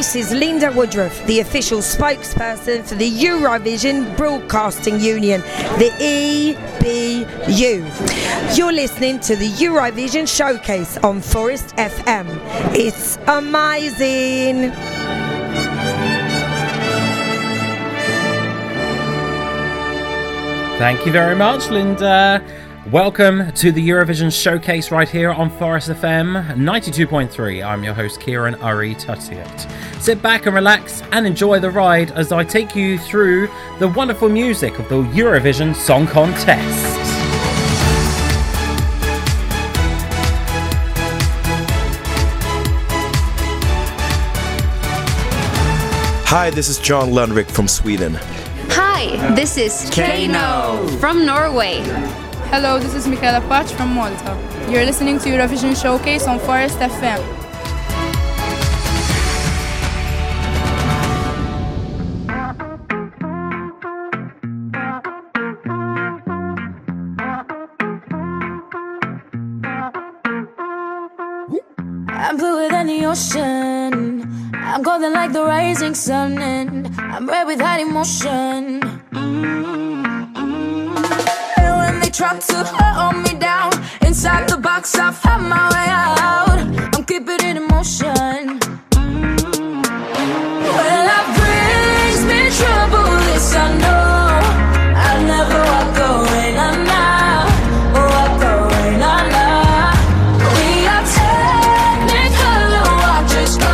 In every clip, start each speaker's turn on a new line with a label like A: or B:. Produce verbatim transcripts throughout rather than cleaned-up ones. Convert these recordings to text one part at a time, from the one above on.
A: This is Linda Woodruff, the official spokesperson for the Eurovision Broadcasting Union, the E B U. You're listening to the Eurovision Showcase on Forest F M. It's amazing.
B: Thank you very much, Linda. Welcome to the Eurovision Showcase right here on Forest F M ninety-two point three. I'm your host, Kieran Uri Tutiat. Sit back and relax and enjoy the ride as I take you through the wonderful music of the Eurovision Song Contest.
C: Hi, this is John Lundvik from Sweden.
D: Hi, this is Kano from Norway.
E: Hello, this is Michaela Pach from Malta. You're listening to Eurovision Showcase on Forest F M.
F: I'm bluer than the ocean. I'm golden like the rising sun, and I'm red without emotion. Mm-hmm. And when they try to hold me down, inside the box I found my way out. I'm keeping it in motion. Mm-hmm. Well, that brings me trouble, this I know. I'll never walk away, nah, nah. Walk away, nah, nah. We are technical, watch us go.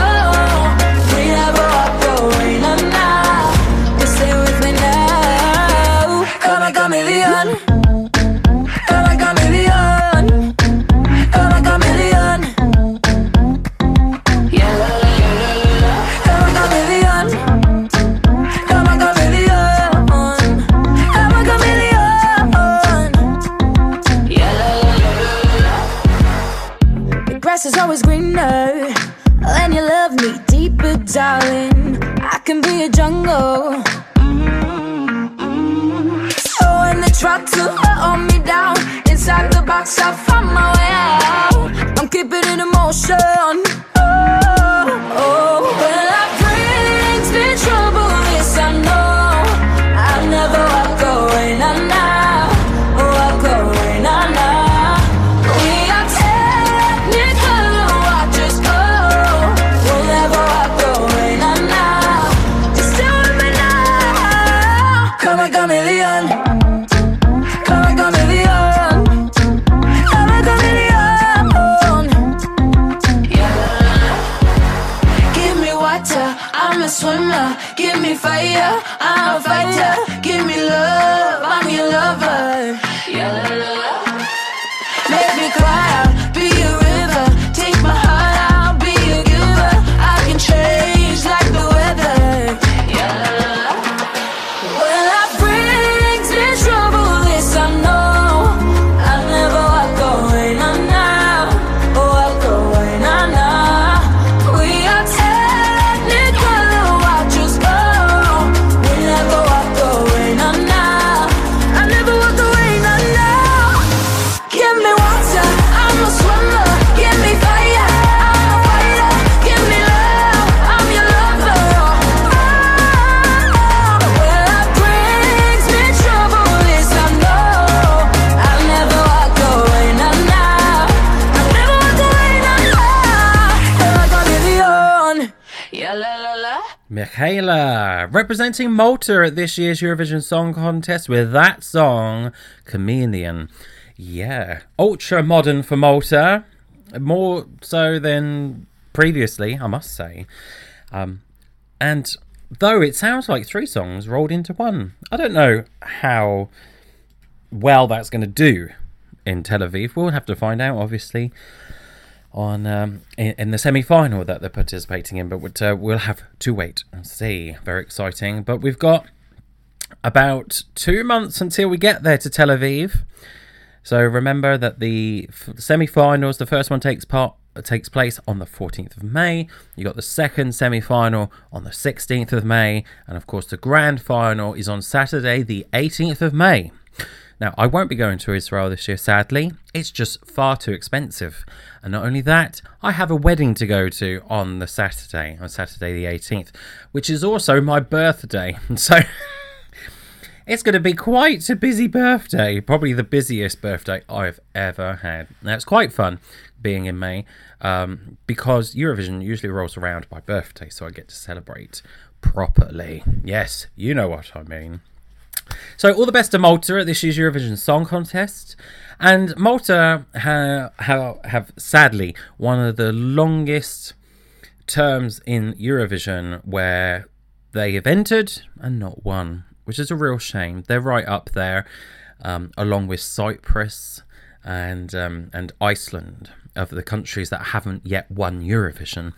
F: Chameleon, come a chameleon, come a chameleon, yeah, la, la, la, la, la. Come a chameleon, come a chameleon, come a chameleon, yeah, la, la, la, la. The grass is always greener when you love me deeper, darling. I can be a jungle. Try to hold me down, inside the box I found my way out. I'm keeping it in motion. Oh, oh. Well, that brings me trouble, yes I know. I'll never walk away, nah, nah. Walk away, nah, nah. We are technical, watch us go. We'll never walk away, nah, nah. Just stay with me now. Come a chameleon. I'm a swimmer, give me fire, I'm a fighter, give me love, I'm your lover, yeah, la, la, la. Make me cry out, be a river, take my heart, I'll be a giver, I can change like the weather, yeah, la, la, la. Well, that brings me trouble, this I know, I'll never walk away, nah, nah, walk away, nah, nah. We are
B: Michaela, representing Malta at this year's Eurovision Song Contest with that song, Chameleon. Yeah, ultra modern for Malta, more so than previously, I must say. Um, and though it sounds like three songs rolled into one, I don't know how well that's going to do in Tel Aviv. We'll have to find out, obviously, on um, in, in the semi-final that they're participating in, but uh, we'll have to wait and see. Very exciting. But we've got about two months until we get there to Tel Aviv. So remember that the f- semi-finals, the first one takes part takes place on the fourteenth of May. You got the second semi-final on the sixteenth of May, and of course the grand final is on Saturday, the eighteenth of May. Now, I won't be going to Israel this year, sadly. It's just far too expensive. And not only that, I have a wedding to go to on the Saturday, on Saturday the eighteenth, which is also my birthday. So it's going to be quite a busy birthday, probably the busiest birthday I've ever had. Now, it's quite fun being in May, um, because Eurovision usually rolls around my birthday, so I get to celebrate properly. Yes, you know what I mean. So all the best to Malta at this year's Eurovision Song Contest. And Malta ha- ha- have sadly one of the longest terms in Eurovision where they have entered and not won, which is a real shame. They're right up there, um, along with Cyprus and um, and Iceland, of the countries that haven't yet won Eurovision.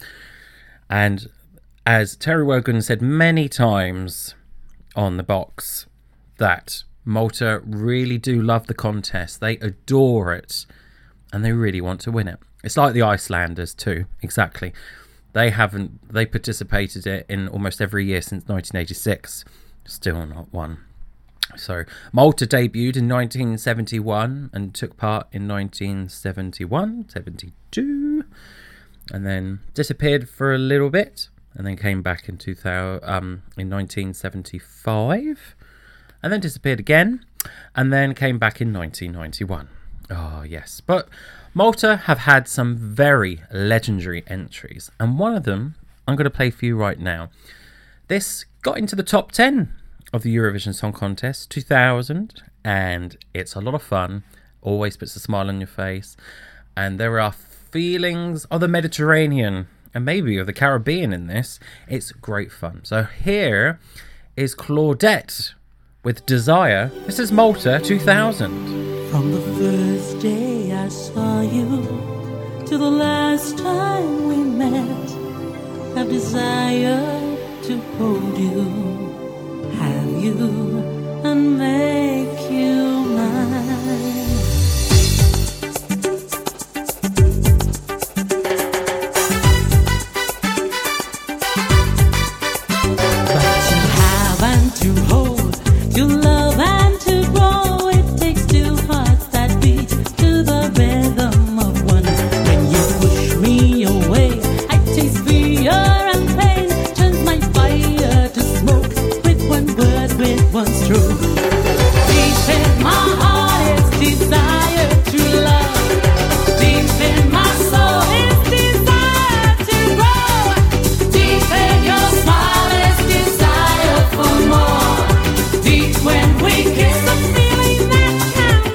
B: And as Terry Wogan said many times on the box, that Malta really do love the contest. They adore it and they really want to win it. It's like the Icelanders too, exactly. They haven't, they participated in almost every year since nineteen eighty-six, still not won. So Malta debuted in nineteen seventy-one and took part in nineteen seventy-one, seventy-two, and then disappeared for a little bit and then came back in two thousand, um, in nineteen seventy-five. And then disappeared again, and then came back in nineteen ninety-one. Oh, yes. But Malta have had some very legendary entries, and one of them I'm going to play for you right now. This got into the top ten of the Eurovision Song Contest two thousand, and it's a lot of fun. Always puts a smile on your face. And there are feelings of the Mediterranean, and maybe of the Caribbean in this. It's great fun. So here is Claudette with Desire. This is Malta two thousand.
G: From the first day I saw you to the last time we met, I've desired to hold you, have you, and make you mine. But to have and to hold, to love and to grow, it takes two hearts that beat to the rhythm of one. When you push me away, I taste fear and pain, turns my fire to smoke with one word, with one stroke. Deep in my heart is desire to love. Deep in my soul is desire to grow. Deep in your smile is desire for more. Deep when we kiss, a feeling that can't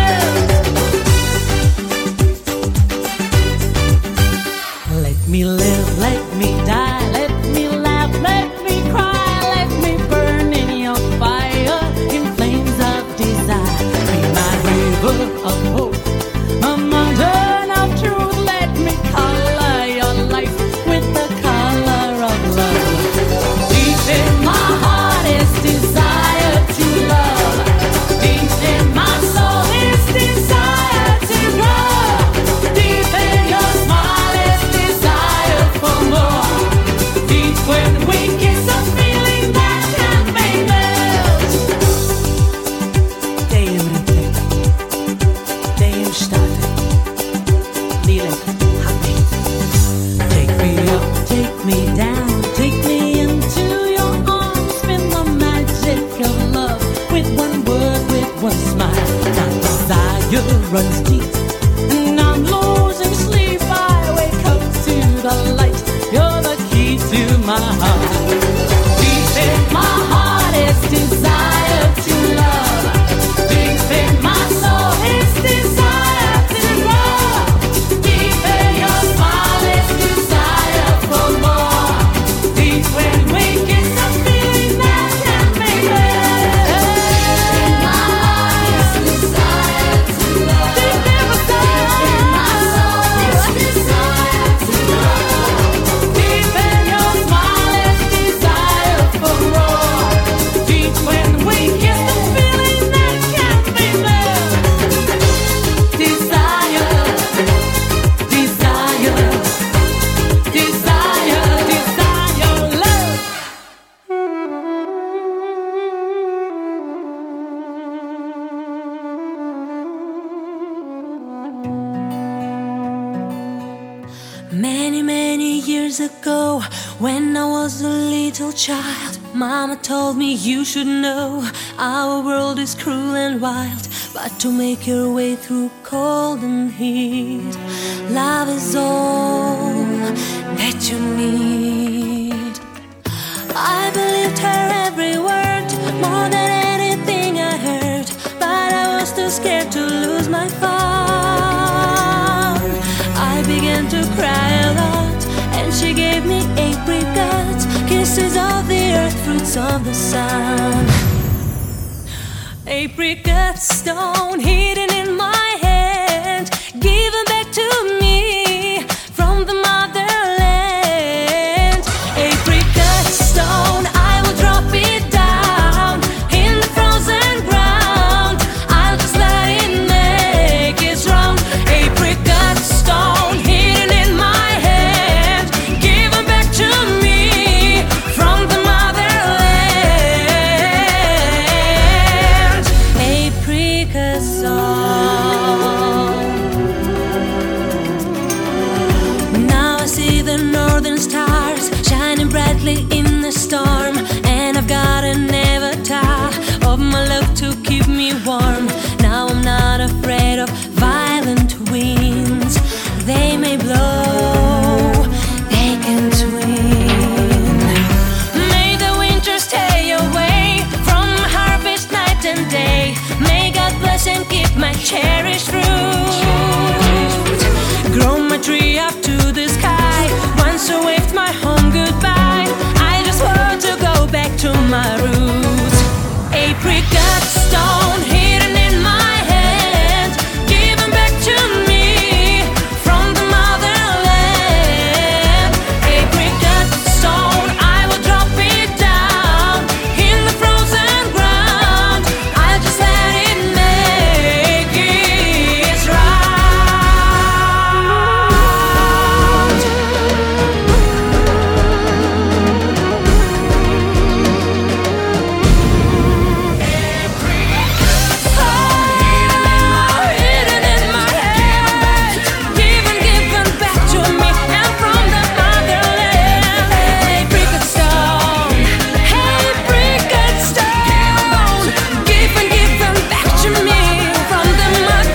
G: be moved. Let me live, let me die, let me laugh, let me cry, let me burn in your fire, in flames of desire. Years ago, when I was a little child, Mama told me you should know our world is cruel and wild, but to make your way through cold and heat, love is all that you need. I believed her every word, more than anything I heard, but I was too scared to lose my fun. I began to cry a lot, and she gave me apricots, kisses of the earth, fruits of the sun. Apricot stone hidden in my hand, given back to me from the motherland. Apricot stone, I will drop it down in the frozen ground. I'll just let it make its round. Apricot stone hidden in my hand, given back to me from the motherland. Apricot song. Now I see the northern stars shining brightly in the storm, and I've got an avatar of my love to keep me warm. Now I'm not afraid of violent winds. They may blow, they can twin. May the winter stay away from harvest night and day. May God bless and keep my cherished fruit. Grow my tree up to the sky. Once I waved my home goodbye, I just want to go back to my roots. Apricot stone hidden in my hand, given back to me from the motherland. Apricot stone, I will drop it down in the frozen ground. I'll just let it make its round. Hidden in my hand, given, given back to me, and from the motherland. Apricot stone, apricot stone, given, given back to me from the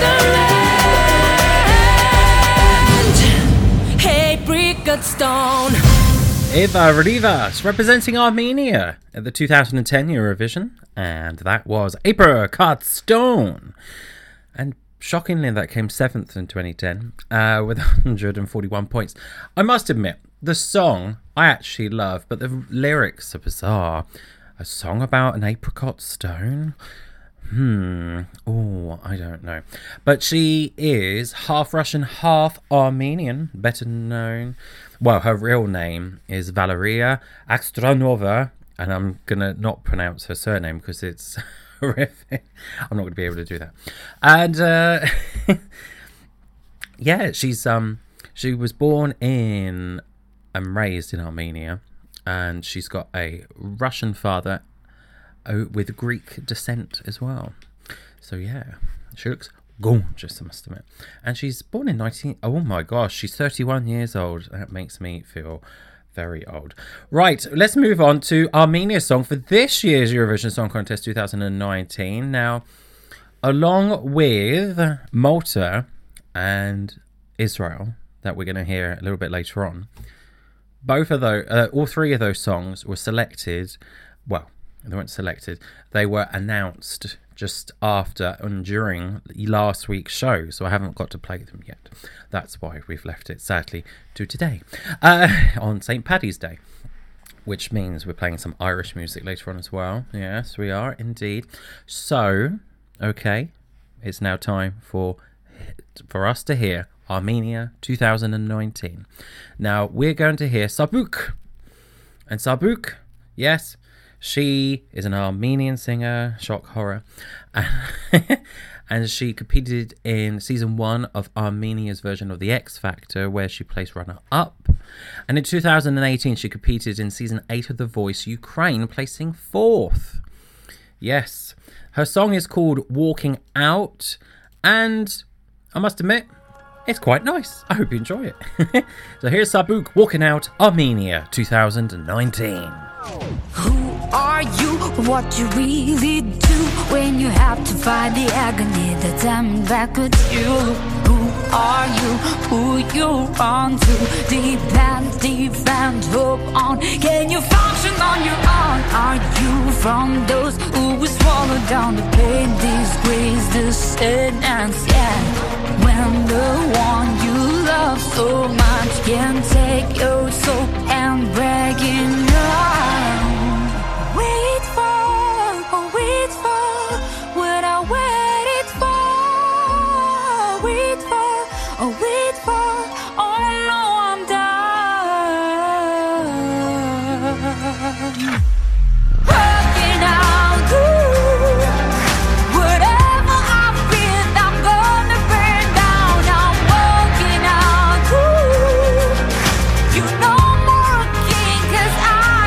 G: motherland. Apricot stone.
B: Eva Rivas representing Armenia at the two thousand ten Eurovision, and that was Apricot Stone. And shockingly, that came seventh in twenty ten uh, with one hundred forty-one points. I must admit, the song I actually love, but the lyrics are bizarre. A song about an apricot stone? Hmm. Oh, I don't know. But she is half Russian, half Armenian, better known. Well, her real name is Valeria Akstronova, and I'm going to not pronounce her surname because it's horrific. I'm not going to be able to do that. And, uh, yeah, she's um, she was born in and raised in Armenia, and she's got a Russian father with Greek descent as well. So yeah, she looks gorgeous, I must admit. And she's born in nineteen... Oh my gosh, she's thirty-one years old. That makes me feel very old. Right, let's move on to Armenia's song for this year's Eurovision Song Contest two thousand nineteen. Now, along with Malta and Israel, that we're going to hear a little bit later on, both of those, uh, all three of those songs were selected, well, they weren't selected, they were announced just after and during last week's show, so I haven't got to play them yet. That's why we've left it, sadly, to today, uh, on Saint Paddy's Day, which means we're playing some Irish music later on as well. Yes, we are indeed. So, okay, it's now time for for us to hear Armenia two thousand nineteen. Now, we're going to hear Sabuk. And Sabuk, yes, she is an Armenian singer, shock horror, and she competed in season one of Armenia's version of The X Factor, where she placed runner-up. And in two thousand eighteen, she competed in season eight of The Voice Ukraine, placing fourth. Yes, her song is called Walking Out, and I must admit, It's quite nice. I hope you enjoy it. So here's Sabuk walking out Armenia twenty nineteen.
F: Who are you? What you really do when you have to fight the agony that's coming back at you? Who are you? Who you run to? Depend, defend, hope on. Can you function on your own? Are you from those who will swallow down the pain, disgrace, the sadness? Yeah. When the one you love so much can take your soul and break it down. Wait for, oh wait for what I waited for. Wait for, oh wait for, oh no I'm done. Working out good. Whatever I feel, I'm gonna burn down. I'm walking out good. You know more king, cause I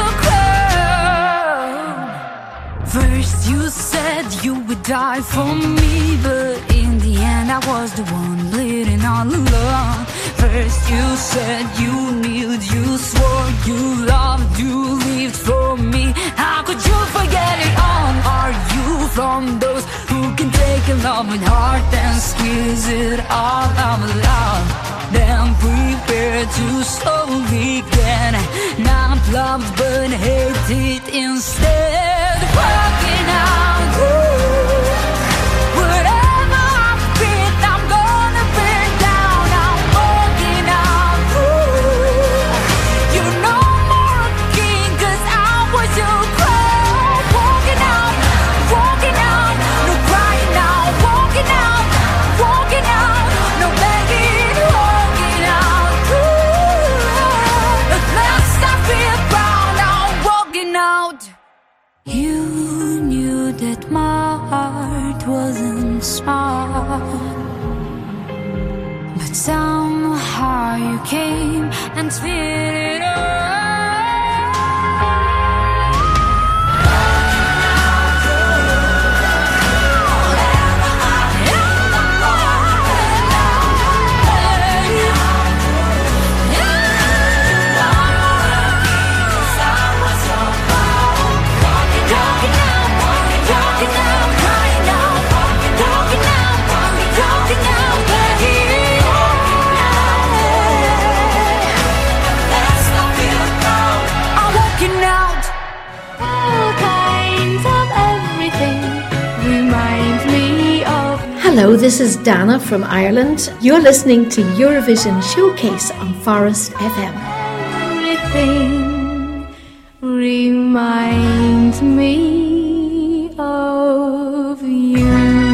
F: was your crown. First you said you would die for me, but in the end I was the one bleeding all alone. First you said you kneeled, you swore you loved, you lived for me. How could you forget it all? Are you from those who can take a loving heart and squeeze it all out loud? Then prepare to slowly get not loved but hated instead. Working out good. Whatever I feel, I'm gonna burn down. I'm walking out good. You know more king, cause I was your crown. Walking out, walking out, no crying out. Walking out, walking out, no begging. Walking out good. At last I feel proud. I'm walking out. You knew that my heart wasn't smart, but somehow you came and spit it all.
H: Hello, this is Dana from Ireland. You're listening to Eurovision Showcase on Forest F M.
F: Everything reminds me of you.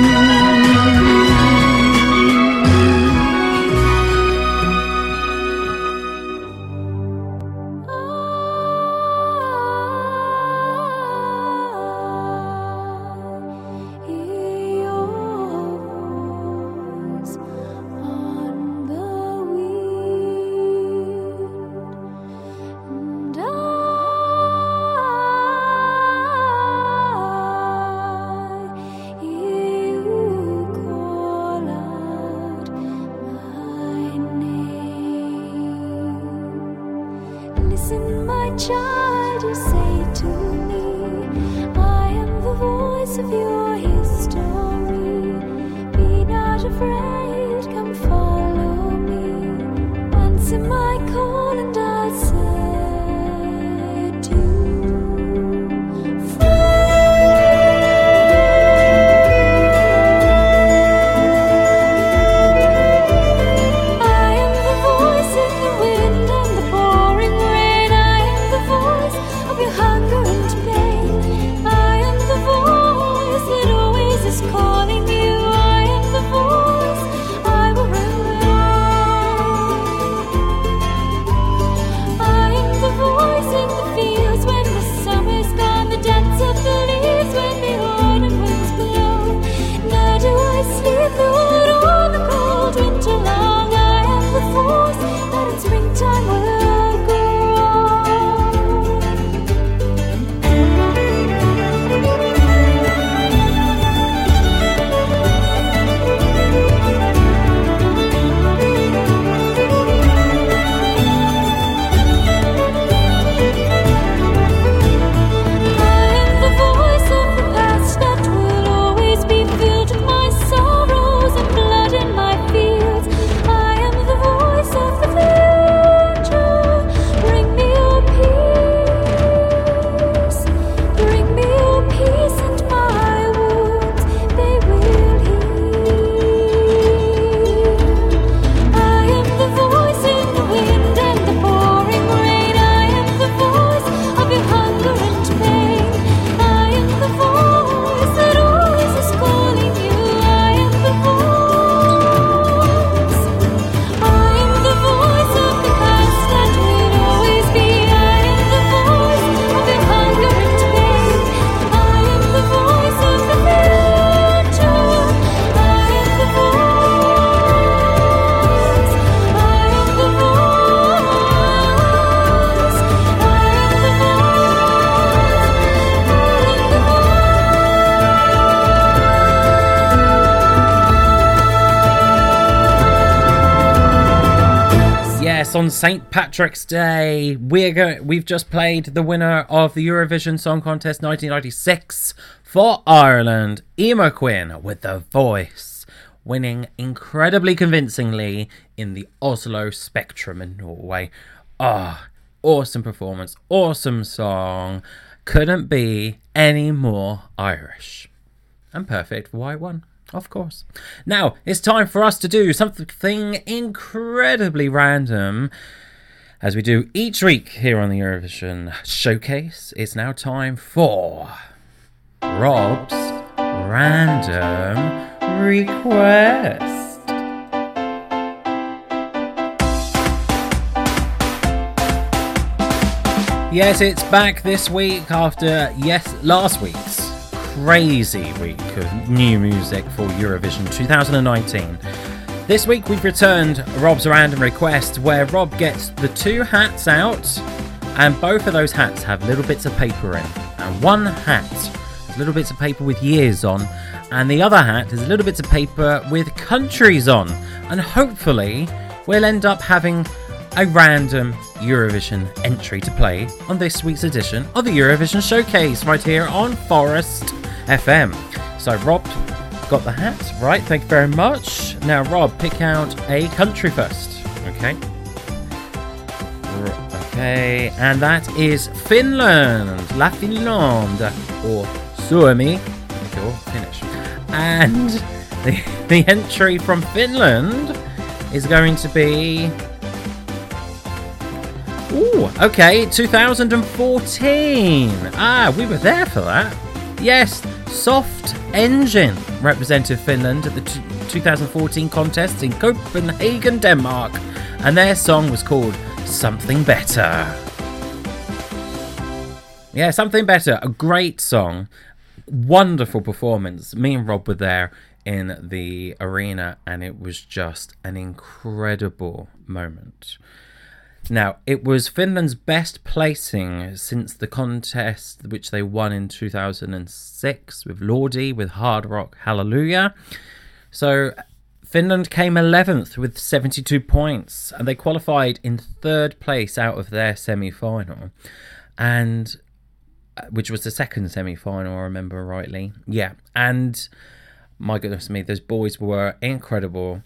F: Listen, my child, you say to me, I am the voice of your history. Be not afraid, come follow me. Answer my call and I'll set you free. I am the voice in the wind and the pouring rain. I am the voice of your hunger and pain. I am the voice
B: Yes, on Saint Patrick's Day, we're go- we've just played the winner of the Eurovision Song Contest nineteen ninety-six for Ireland, Emma Quinn, with The Voice, winning incredibly convincingly in the Oslo Spectrum in Norway. Ah, oh, awesome performance, awesome song. Couldn't be any more Irish. And perfect for White One, of course. Now, it's time for us to do something incredibly random, as we do each week here on the Eurovision Showcase. It's now time for Rob's Random Request. Yes, it's back this week after, yes, last week's crazy week of new music for Eurovision twenty nineteen. This week we've returned Rob's Random Request, where Rob gets the two hats out, and both of those hats have little bits of paper in. And one hat has little bits of paper with years on, and the other hat has little bits of paper with countries on. And hopefully we'll end up having a random Eurovision entry to play on this week's edition of the Eurovision Showcase right here on Forest F M. So Rob got the hat right, thank you very much. Now Rob, pick out a country first. Okay. Okay, and that is Finland, La Finlande, or Suomi, if you're Finnish. And the, the entry from Finland is going to be... Ooh, okay, two thousand fourteen. Ah, we were there for that. Yes, Soft Engine represented Finland at the t- two thousand fourteen contest in Copenhagen, Denmark. And their song was called Something Better. Yeah, Something Better. A great song. Wonderful performance. Me and Rob were there in the arena, and it was just an incredible moment. Now, it was Finland's best placing since the contest which they won in two thousand six with Lordi with Hard Rock Hallelujah. So Finland came eleventh with seventy-two points, and they qualified in third place out of their semi-final, and which was the second semi-final, I remember rightly. Yeah, and my goodness me, those boys were incredible.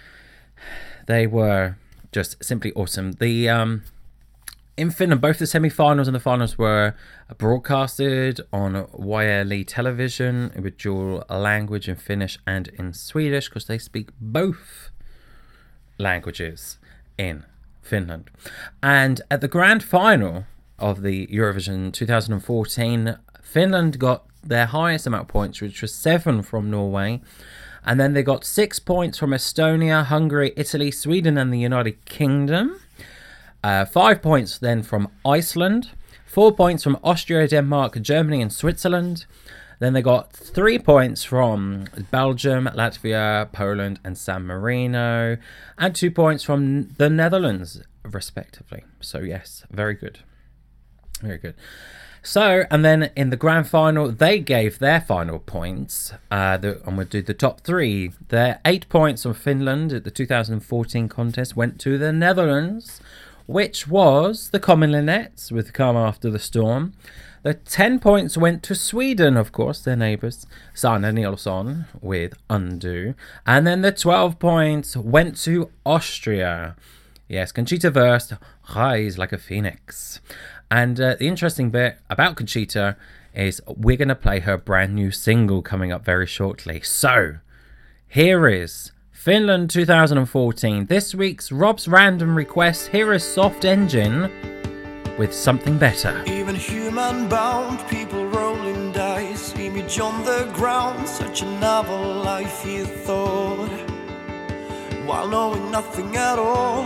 B: They were just simply awesome. The um, in Finland, both the semi-finals and the finals were broadcasted on Y L E television with dual language in Finnish and in Swedish, because they speak both languages in Finland. And at the grand final of the Eurovision twenty fourteen, Finland got their highest amount of points, which was seven from Norway. And then they got six points from Estonia, Hungary, Italy, Sweden and the United Kingdom. Uh, five points then from Iceland. Four points from Austria, Denmark, Germany and Switzerland. Then they got three points from Belgium, Latvia, Poland and San Marino. And two points from the Netherlands, respectively. So yes, very good. Very good. So, and then in the grand final, they gave their final points. Uh, the, and we'll do the top three. Their eight points from Finland at the two thousand fourteen contest went to the Netherlands, which was the Common Linnets with Calm After the Storm. The ten points went to Sweden, of course, their neighbours, Sanna Nilsson with Undo. And then the twelve points went to Austria. Yes, Conchita Wurst, Rise Like a Phoenix. And uh, the interesting bit about Conchita is we're going to play her brand new single coming up very shortly. So, here is Finland two thousand fourteen. This week's Rob's Random Request. Here is Soft Engine with Something Better.
I: Even human-bound people rolling dice, image on the ground, such a novel life he thought, while knowing nothing at all.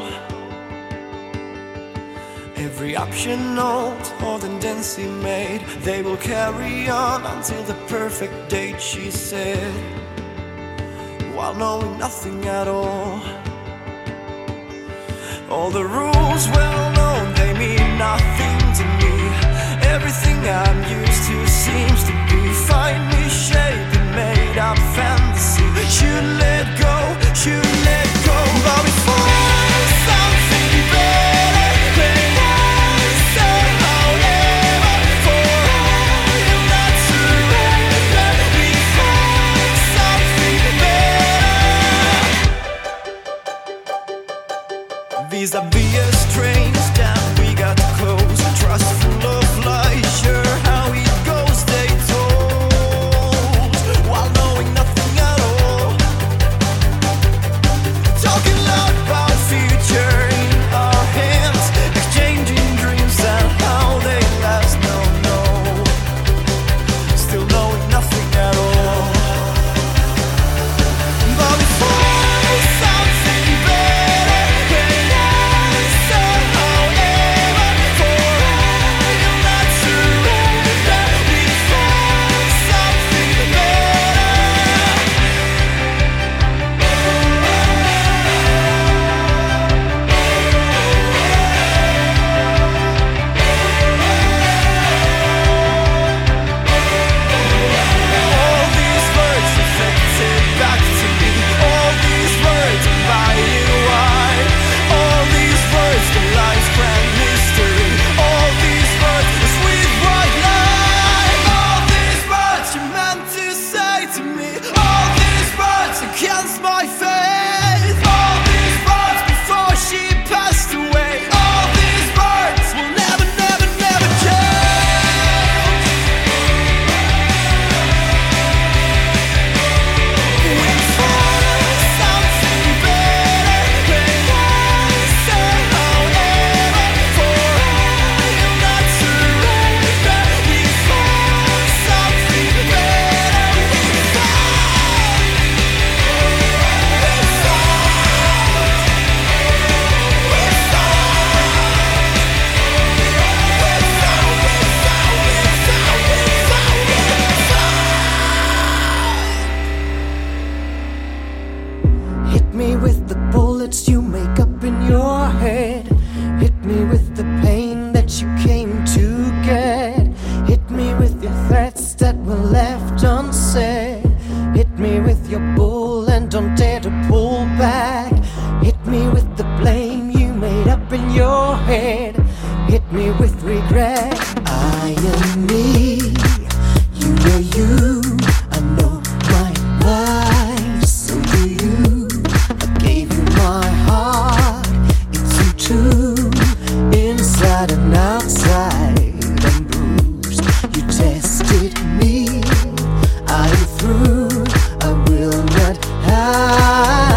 I: Every option note or tendency made, they will carry on until the perfect date, she said, while knowing nothing at all. All the rules well known, they mean nothing to me. Everything I'm used to seems to be finely shaped and made up fantasy. Should let go, should let go, but before something better.
J: were left unsaid. Hit me with your bull and don't dare to pull back. Hit me with the blame you made up in your head. Hit me with regret. I am me, you know you. I know my life, so do you. I gave you my heart, it's you too. Inside and outside and bruised. You tested me, I am through. I will not hide.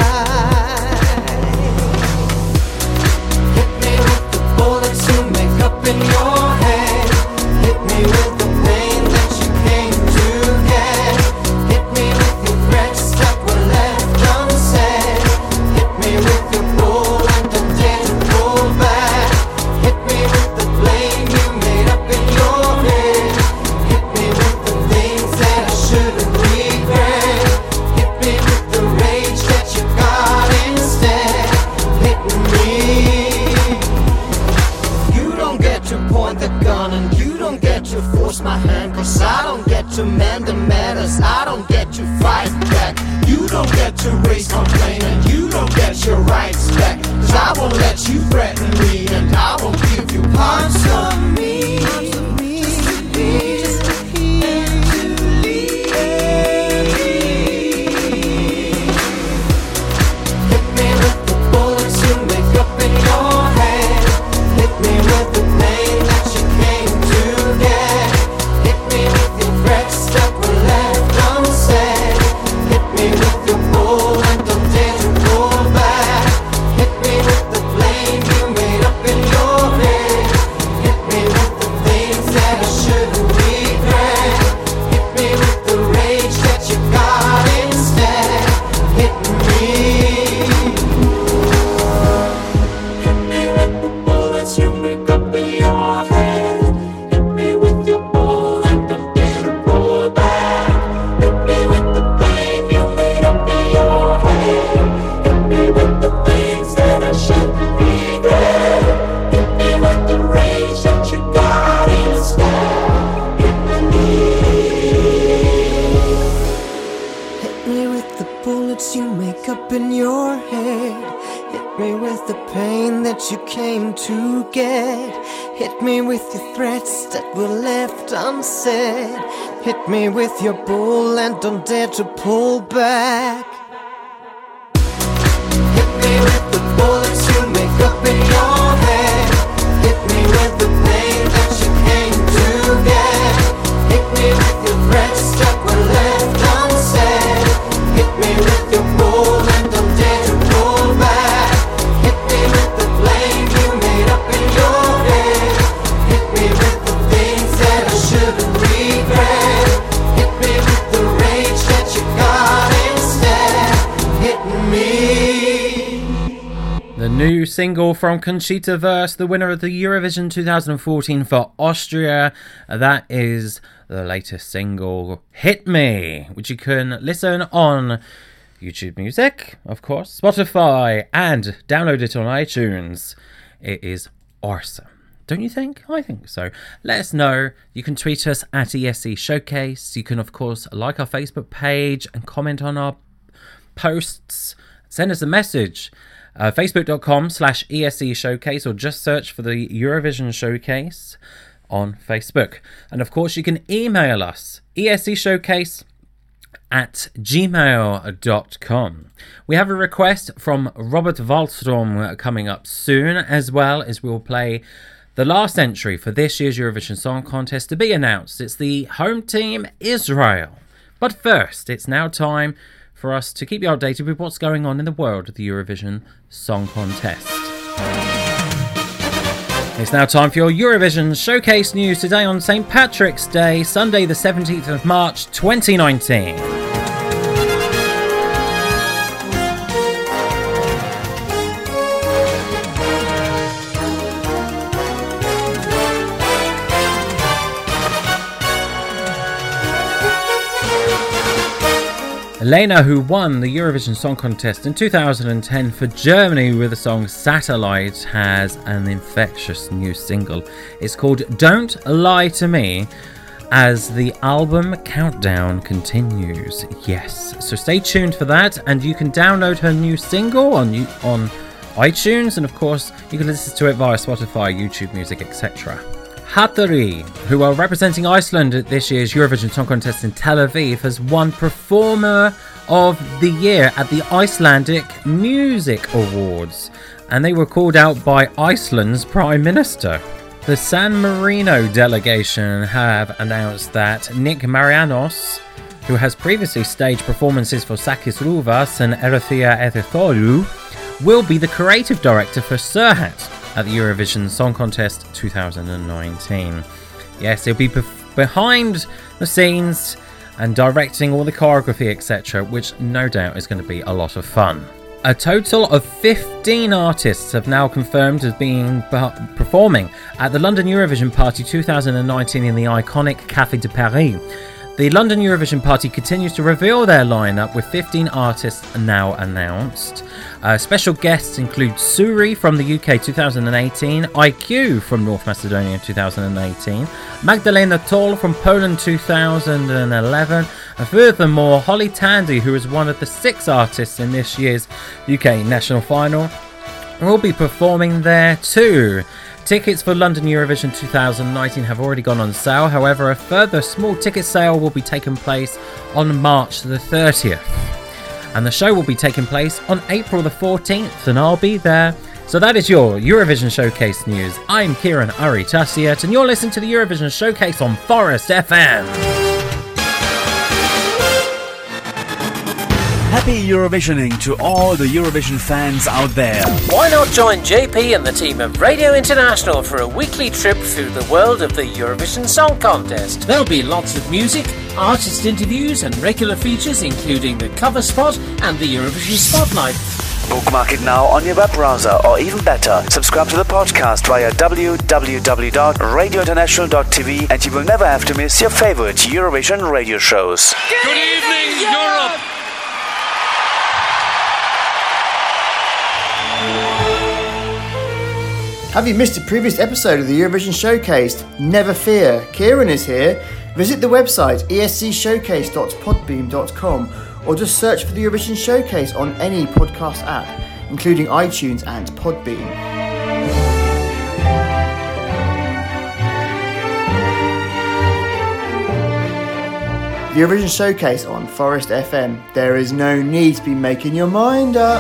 J: Hit me with the bullets you make up in your head. Hit me with the pain that you came to get. Hit me with your threats that were left unsaid. Hit me with your bull and don't dare to pull back. Hit me with the blame you made up in your head. Hit me with the things that I shouldn't regret. Hit me with the rage that you got instead. Hit me. You don't get to point the gun and you don't get to force my hand. Cause I don't get to mend the matters. I don't get to fight back. You don't get to raise complaint and you don't get your rights back. Cause I won't let you threaten me and I won't give you parts of me. Just to be, just to hear and to leave. Hit me with the bullets you make up in your head. Hit me with the pain that you came to get. Hit me with your threats that were left unsaid. Hit me with your bull and don't dare to pull back. Hit me with the blame you made up in your head. Hit me with the things that I shouldn't regret. Hit me with the rage that you got instead. Hit me. Hit me with the bullets you make up in your head. Hit me with your bull and don't dare to pull back. Hit me with the blame you made up in your head. Hit me with the things that I shouldn't regret. Hit me with the rage that you got instead. Hit me. Hit me with the bullets you make up in your head. Hit me with the pain that you came to get. Hit me with your threats that were left unsaid. Hit me with your bull and don't dare to pull back. Hit me with the bullets you make up in your head. Hit me with the pain that you came to get. Hit me with your threats that were left unsaid. Hit me with your bull and don't dare to pull back. Hit me with the blame you made up in your head. Hit me with the things that I shouldn't regret. Hit me with the rage that you got instead. Hit me.
B: The new single from Conchita Wurst, the winner of the Eurovision twenty fourteen for Austria. That is the latest single, Hit Me, which you can listen on YouTube Music, of course, Spotify, and download it on iTunes. It is awesome. Don't you think? I think so. Let us know. You can tweet us at E S C Showcase. You can, of course, like our Facebook page and comment on our posts. Send us a message. Uh, Facebook.com slash ESC Showcase, or just search for the Eurovision Showcase on Facebook. And of course, you can email us, E S C Showcase at gmail dot com. We have a request from Robert Wallström coming up soon, as well as we'll play the last entry for this year's Eurovision Song Contest to be announced. It's the home team, Israel. But first, it's now time for us to keep you updated with what's going on in the world of the Eurovision Song Contest. It's now time for your Eurovision Showcase news today on Saint Patrick's Day, Sunday the seventeenth of March twenty nineteen. Elena, who won the Eurovision Song Contest in two thousand ten for Germany with the song Satellite, has an infectious new single. It's called Don't Lie to Me, as the album countdown continues. Yes, so stay tuned for that, and you can download her new single on on iTunes, and of course you can listen to it via Spotify, YouTube Music, et cetera. Hatari, who are representing Iceland at this year's Eurovision Song Contest in Tel Aviv, has won Performer of the Year at the Icelandic Music Awards, and they were called out by Iceland's Prime Minister. The San Marino delegation have announced that Nick Marianos, who has previously staged performances for Sakis Ruvas and Erythea Ethitholu, will be the creative director for Serhat at the Eurovision Song Contest twenty nineteen. Yes, he'll be bef- behind the scenes and directing all the choreography, et cetera, which no doubt is going to be a lot of fun. A total of fifteen artists have now confirmed as being performing at the London Eurovision Party twenty nineteen in the iconic Café de Paris. The London Eurovision Party continues to reveal their lineup with fifteen artists now announced. Uh, special guests include Suri from the U K twenty eighteen, I Q from North Macedonia twenty eighteen, Magdalena Toll from Poland twenty eleven, and furthermore Holly Tandy, who is one of the six artists in this year's U K national final, will be performing there too. Tickets for London Eurovision twenty nineteen have already gone on sale. However, a further small ticket sale will be taking place on March the thirtieth. And the show will be taking place on April the fourteenth, and I'll be there. So that is your Eurovision Showcase news. I'm Kieran Aritasiat, and you're listening to the Eurovision Showcase on Forest F M.
K: Happy Eurovisioning to all the Eurovision fans out there.
L: Why not join J P and the team of Radio International for a weekly trip through the world of the Eurovision Song Contest? There'll be lots of music, artist interviews and regular features including the cover spot and the Eurovision Spotlight.
K: Bookmark it now on your web browser, or even better, subscribe to the podcast via w w w dot radio international dot t v, and you will never have to miss your favorite Eurovision radio shows.
M: Good evening, Europe!
N: Have you missed a previous episode of the Eurovision Showcase? Never fear, Kieran is here. Visit the website e s c showcase dot podbean dot com or just search for the Eurovision Showcase on any podcast app, including iTunes and Podbean. The Eurovision Showcase on Forest F M. There is no need to be making your mind up.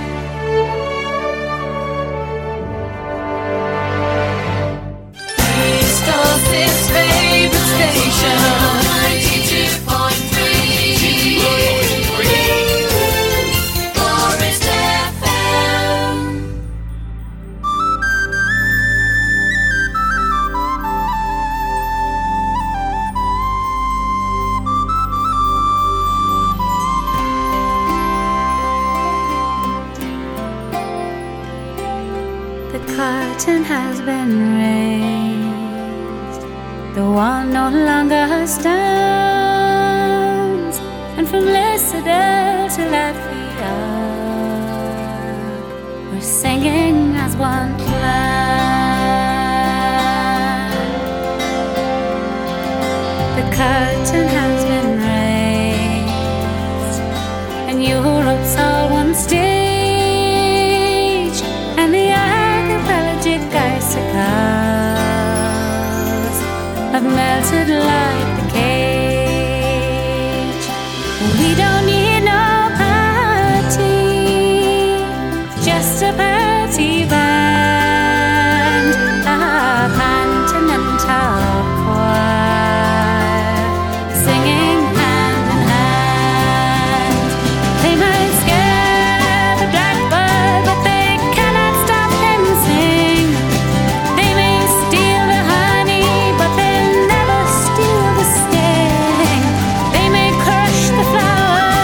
O: curtain has been raised, the wall no longer stands, and from Lissadell to Latvia, we're singing as one clan. The curtain has been raised, and Europe's all one stage. Icicles have melted like the cage. We don't need no party, just a party band, a continental choir, singing hand in hand. They might scare the blackbird, but they cannot stop him sing. They may steal the honey, but they'll never steal the sting. They may crush the flower,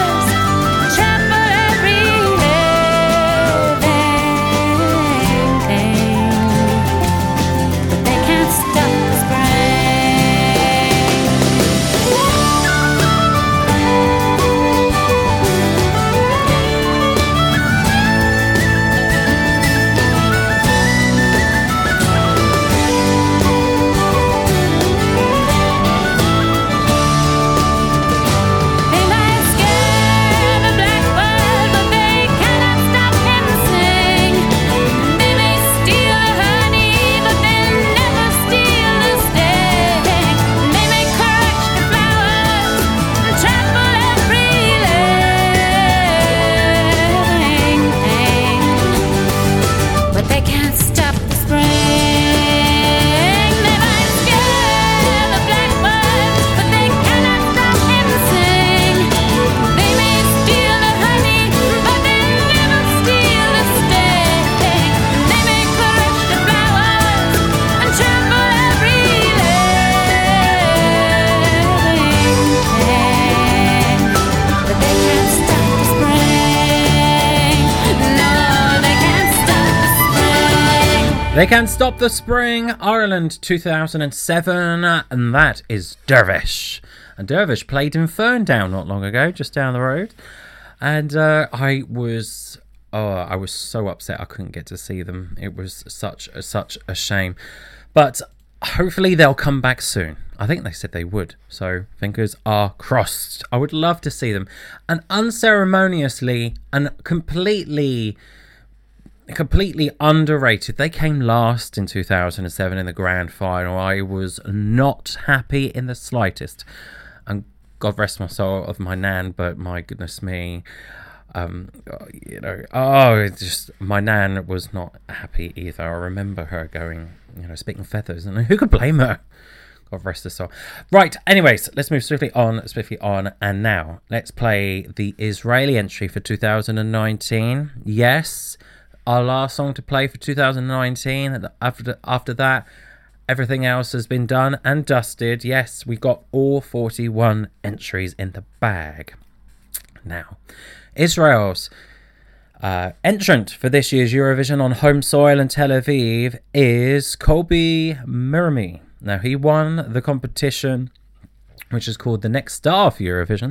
B: They Can't Stop the Spring, Ireland two thousand seven, and that is Dervish. And Dervish played in Ferndown not long ago, just down the road. And uh, I was, oh, I was so upset I couldn't get to see them. It was such a, such a shame. But hopefully they'll come back soon. I think they said they would, so fingers are crossed. I would love to see them. And unceremoniously and completely... completely underrated. They came last in two thousand seven in the grand final. I was not happy in the slightest. And God rest my soul of my nan, but my goodness me, um, you know, oh, it's just my nan was not happy either. I remember her going, you know, spitting feathers, and who could blame her? God rest her soul. Right, anyways, let's move swiftly on, swiftly on, and now let's play the Israeli entry for two thousand nineteen. Yes, our last song to play for two thousand nineteen. After after that, everything else has been done and dusted. Yes, we got all forty-one entries in the bag. Now, Israel's uh, entrant for this year's Eurovision on home soil in Tel Aviv is Kobi Mirami. Now, he won the competition, which is called the Next Star for Eurovision,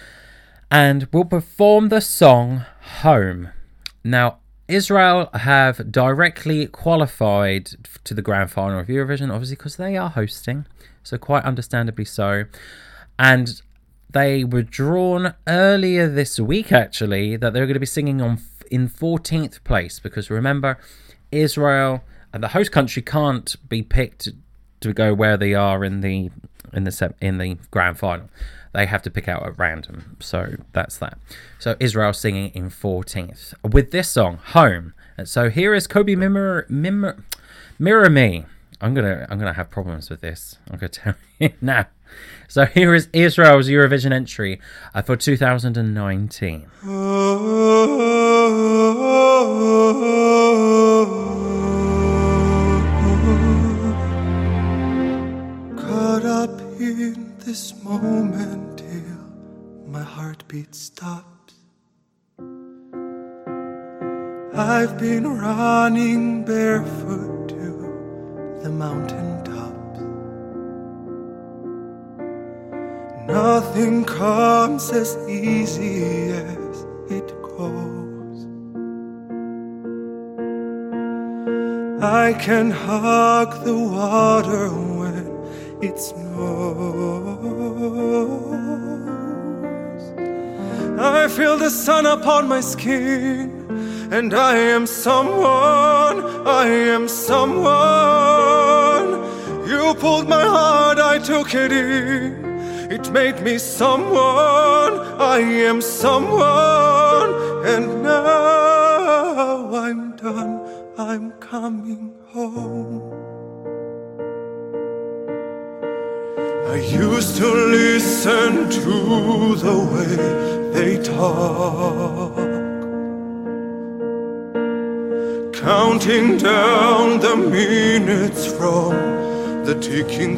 B: and will perform the song Home. Now, Israel have directly qualified to the grand final of Eurovision, obviously because they are hosting, so quite understandably so. And they were drawn earlier this week, actually, that they're going to be singing on in fourteenth place, because remember, Israel and the host country can't be picked to go where they are in the in the in the grand final. They have to pick out at random. So that's that. So Israel singing in fourteenth with this song, Home. And so here is Kobi Mirror Mirror Mirror Me. I'm gonna I'm gonna have problems with this. I'm gonna tell you now. So here is Israel's Eurovision entry uh, for two thousand nineteen.
I: Caught up in this moment till my heartbeat stops. I've been running barefoot to the mountain tops. Nothing comes as easy as it goes. I can hug the water when it snows. I feel the sun upon my skin, and I am someone, I am someone. You pulled my heart, I took it in. It made me someone, I am someone. And now I'm done, I'm coming home. I used to listen to the way they talk, counting down the minutes from the ticking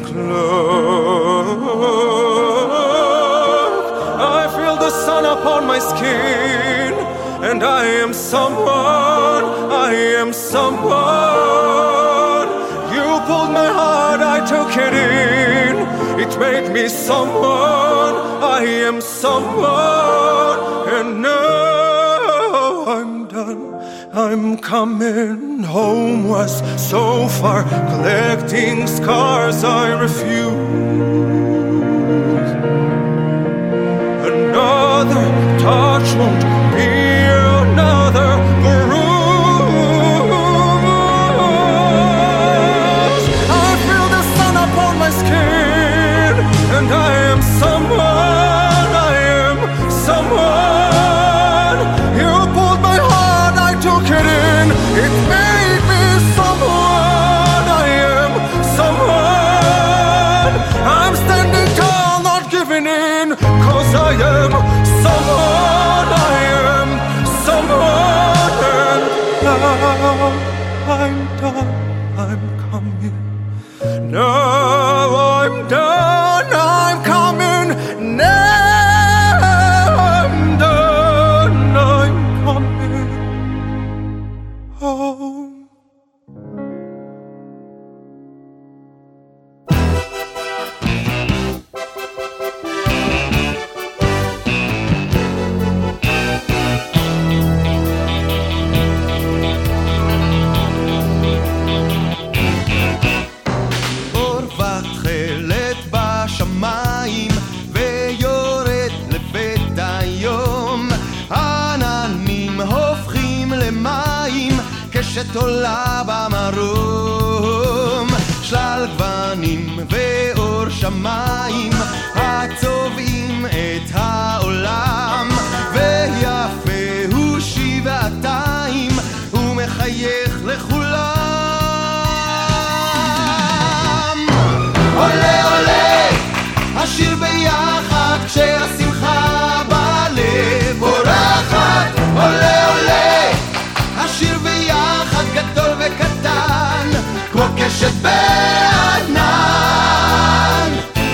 I: clock. I feel the sun upon my skin, and I am someone, I am someone. You pulled my heart, I took it in. It made me someone, I am someone. And now I'm done, I'm coming home. Was so far, collecting scars I refuse. Another touch won't be another bruise. I feel the sun upon my skin, and I am someone, I am someone. You pulled my heart, I took it in. It made me someone, I am someone. I'm standing tall, not giving in, 'cause I am someone, I am someone. And now I'm done, I'm coming. Now I'm done, I'm coming. Now I'm done, I'm coming home. שתולה במרום, שלל גוונים ואור שמיים הצובעים את העולם, ויפה הוא שבעתיים ומחייך לכולם. עולה עולה השיר ביחד כשהשמחה בלב אורחת, עולה עולה השיר ביחד גדול וקטן כמו קשת בענן.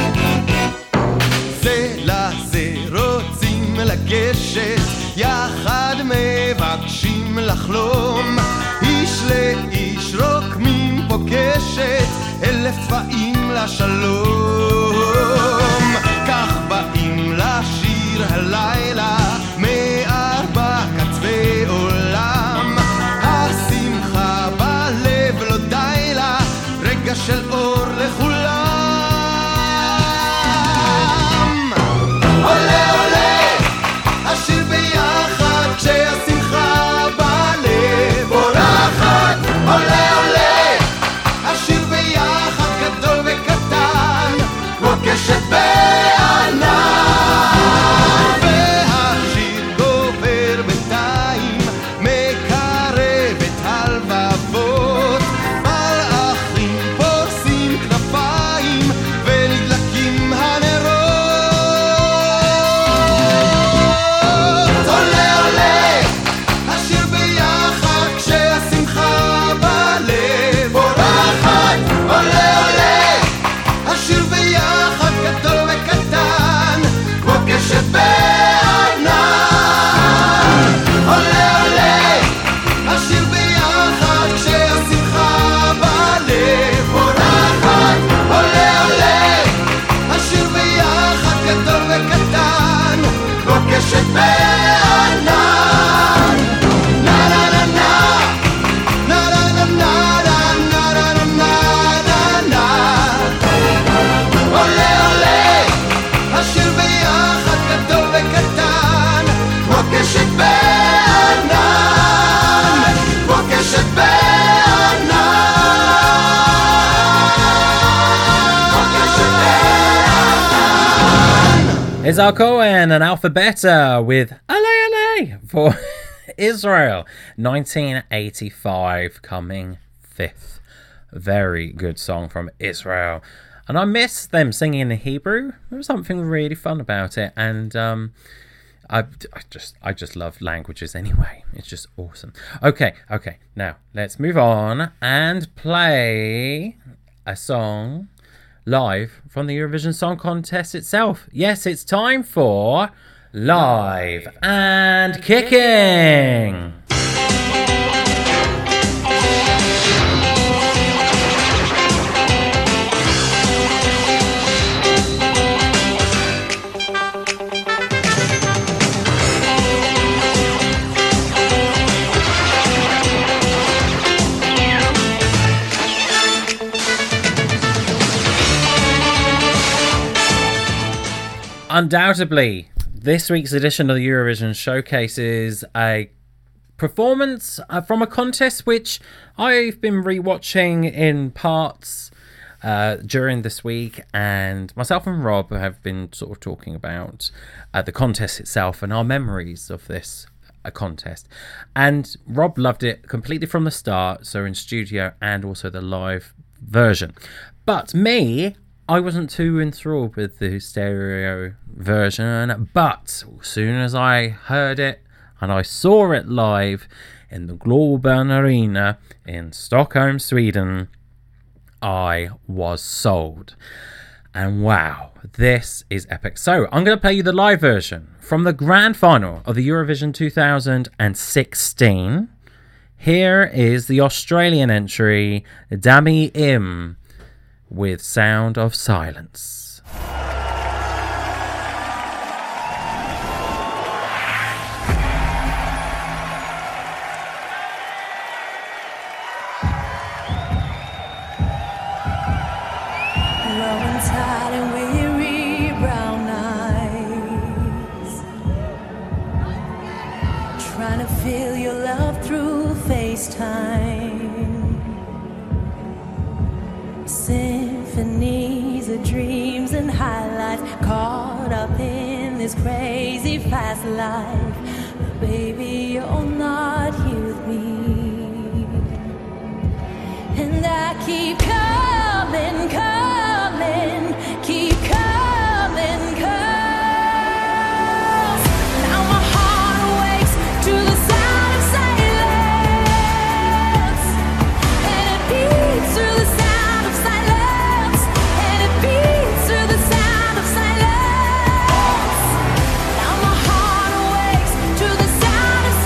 I: זה לזה רוצים לגשת, יחד מבקשים לחלום, איש לאיש רוקמים פה קשת, אלף צבעים לשלום. כך באים לשיר הלילה מארבע קצווי עולם, השמחה בלב לא די לה, רגע של אור לכולם. עולה עולה השיר ביחד כשהשמחה בלב אורחת, עולה עולה השיר ביחד גדול וקטן כמו קשת בענן, והשיר גובר בינתיים מקרב את הלבבות, מלאכים פורסים כנפיים ונדלקים הנרות. עולה עולה השיר ביחד כשהשמחה בלב אורחת, עולה עולה השיר ביחד גדול וקטן כמו קשת בענן. עולה עולה השיר ביחד כשהשמחה בלב אורחת, עולה עולה השיר ביחד גדול וקטן כמו קשת בענן. נה נה נה נה נה נה נה נה נה נה נה. עולה עולה השיר ביחד גדול וקטן כמו קשת בענן, כמו קשת בענן, כמו קשת בענן.
B: Izar Cohen and Alpha Beta with Alay Alay for Israel, nineteen eighty-five, coming fifth. Very good song from Israel. And I miss them singing in Hebrew. There was something really fun about it. And um, I, I just I just love languages anyway. It's just awesome. Okay, okay. Now, let's move on and play a song live from the Eurovision Song Contest itself. Yes, it's time for Live and Kicking. Undoubtedly, this week's edition of the Eurovision Showcase is a performance uh, from a contest which I've been rewatching in parts uh, during this week, and myself and Rob have been sort of talking about uh, the contest itself and our memories of this uh, contest. And Rob loved it completely from the start, so in studio and also the live version. But me, I wasn't too enthralled with the stereo version, but as soon as I heard it and I saw it live in the Globen Arena in Stockholm, Sweden, I was sold. And wow, this is epic. So I'm going to play you the live version from the grand final of the Eurovision two thousand sixteen. Here is the Australian entry, Dami Im, with Sound of Silence.
F: Growing tired and weary brown eyes, trying to feel your love through FaceTime.
G: up in this crazy fast life. But baby, you're not here with me. And I keep coming, coming, keep coming, cause now my heart awakes to the sound of silence. And it beats through the sound of silence. And it beats through the sound of silence. Now my heart awakes to the sound of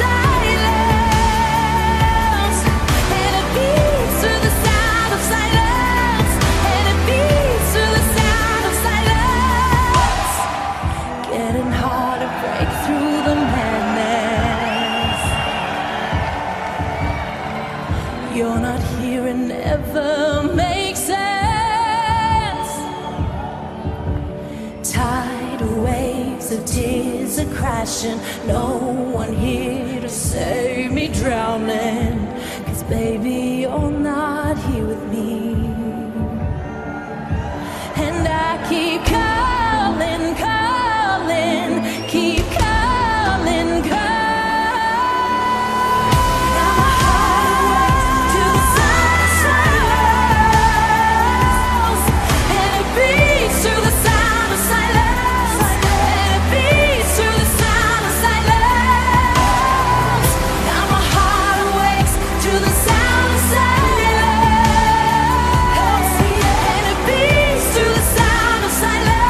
G: silence. And it beats through the sound of silence. And it beats through the sound of silence. Getting hard to break through the madness. You're not here and never makes sense. Tidal waves of tears are crashing. No one here to save me drowning. Cause baby, you're not here with me. And I keep calling, calling, keep calling, calling. Now my heart awakes to the sound of silence. And it beats through the sound of silence. And it beats through the sound of silence. Now my heart awakes to the sound of silence. And it beats through the sound of silence.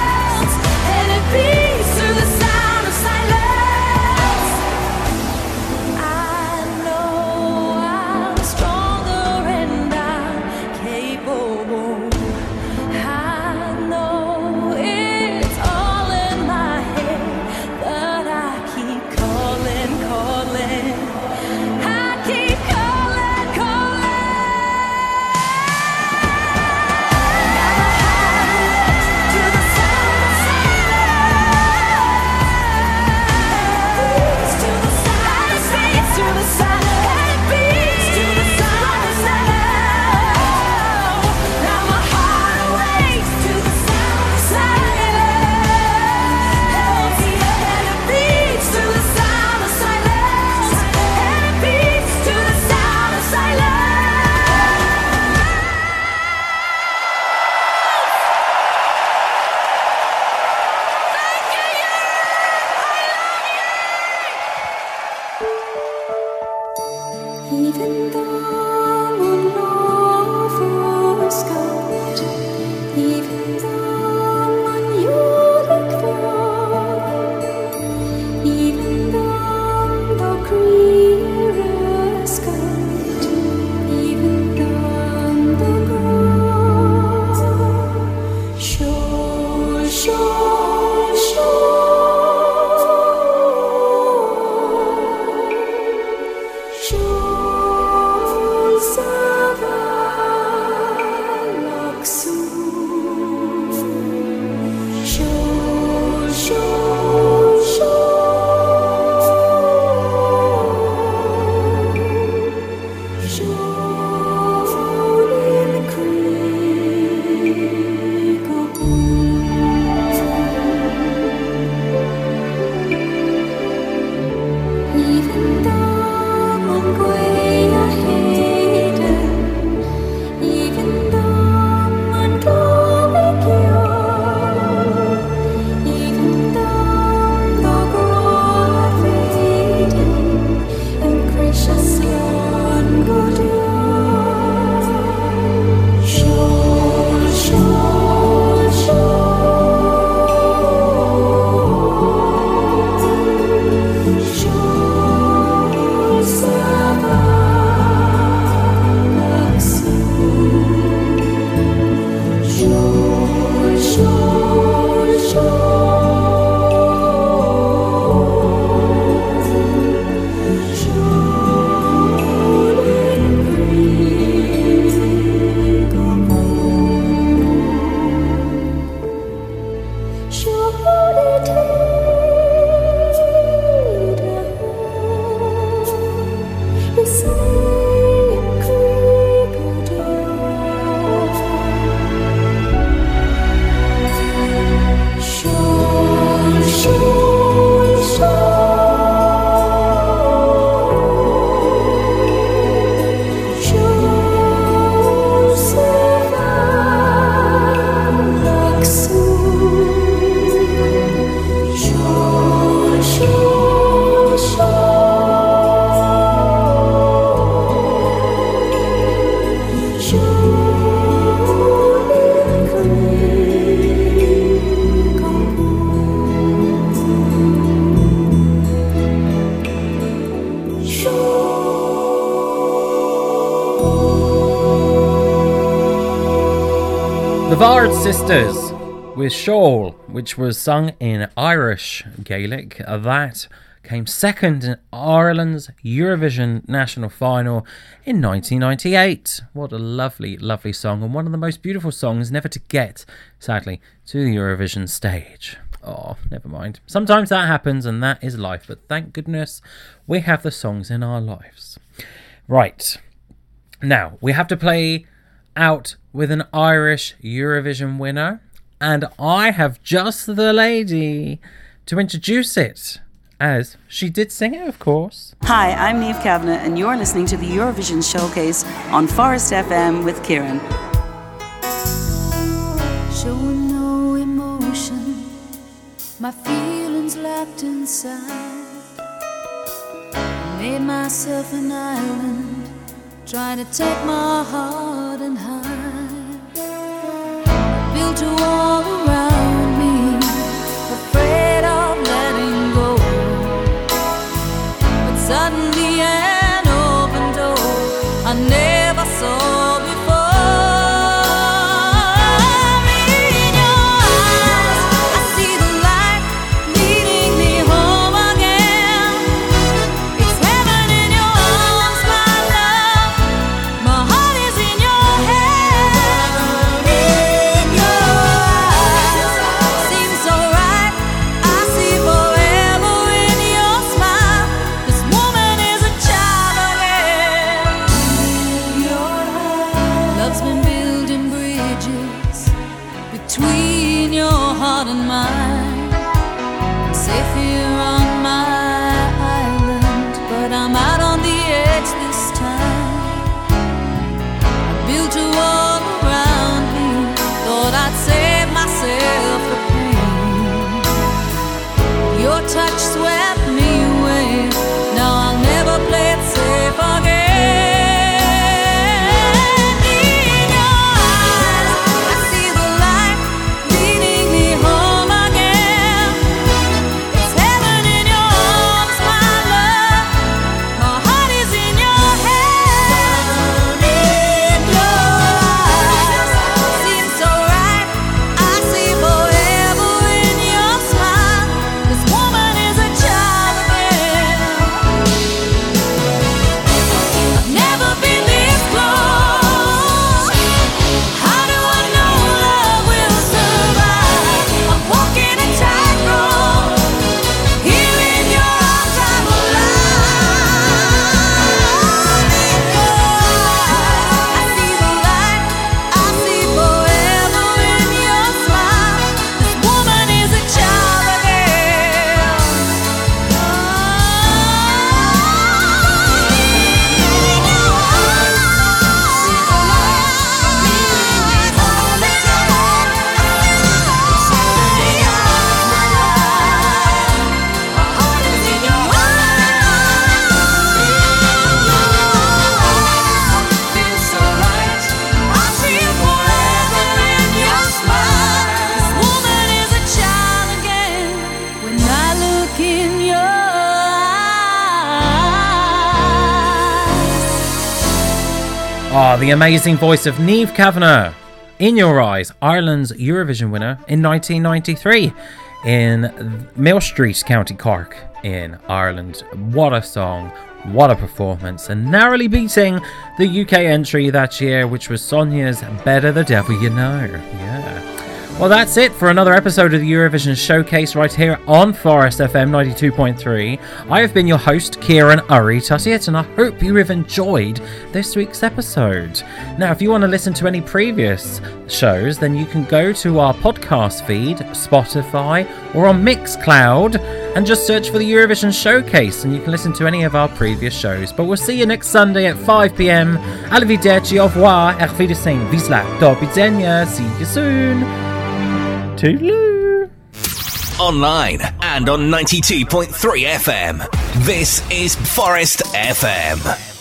B: The Vard Sisters with Shawl, which was sung in Irish Gaelic. That came second in Ireland's Eurovision National Final in nineteen ninety-eight. What a lovely, lovely song, and one of the most beautiful songs never to get, sadly, to the Eurovision stage. Oh, never mind. Sometimes that happens, and that is life, but thank goodness we have the songs in our lives. Right. Now, we have to play out with an Irish Eurovision winner, and I have just the lady to introduce it, as she did sing it, of course.
P: Hi, I'm Niamh Kavanagh, and you're listening to the Eurovision Showcase on Forest F M with Kieran.
F: Showing no emotion, my feelings locked inside. Made myself an island, trying to take my heart and hide. Built a wall around me, afraid of letting go. But suddenly an open door I never saw before. In your eyes, I see the light leading me home again. It's heaven in your arms, my love. My heart is in your hands. In your eyes, seems so right. I see forever in your smile. This woman is a child again. Love's been building bridges between your heart and mine. I'm safe here on my island, but I'm out on the edge this time. I built a wall around me, thought I'd save myself the pain. Your touch swept me away, now I'll never play it safe again. In your eyes, I see the light leading me home again. It's heaven in your arms, my love. My heart is in your hands. In your eyes, seems so right. I see forever in your smile. This woman is a child again. I've never been this close. How do I know love will survive? I'm walking a tightrope. Here in your arms I'm alive. In your eyes, I see the light. I see forever in your smile. This woman is a child again. When I look in your eyes.
B: Ah, the amazing voice of Niamh Kavanagh. In Your Eyes, Ireland's Eurovision winner in nineteen ninety-three in Mill Street, County Cork in Ireland. What a song, what a performance, and narrowly beating the U K entry that year, which was Sonia's Better the Devil You Know. Yeah. Well, that's it for another episode of the Eurovision Showcase right here on Forest F M ninety-two point three. I have been your host, Kieran Urry Tussiett, and I hope you have enjoyed this week's episode. Now, if you want to listen to any previous shows, then you can go to our podcast feed, Spotify, or on Mixcloud, and just search for the Eurovision Showcase, and you can listen to any of our previous shows. But we'll see you next Sunday at five p.m. Arrivederci, au revoir, auf Wiedersehen, Wisla, do widzenia, see you soon. Toodaloo.
Q: Online and on ninety-two point three F M. This is Forest F M.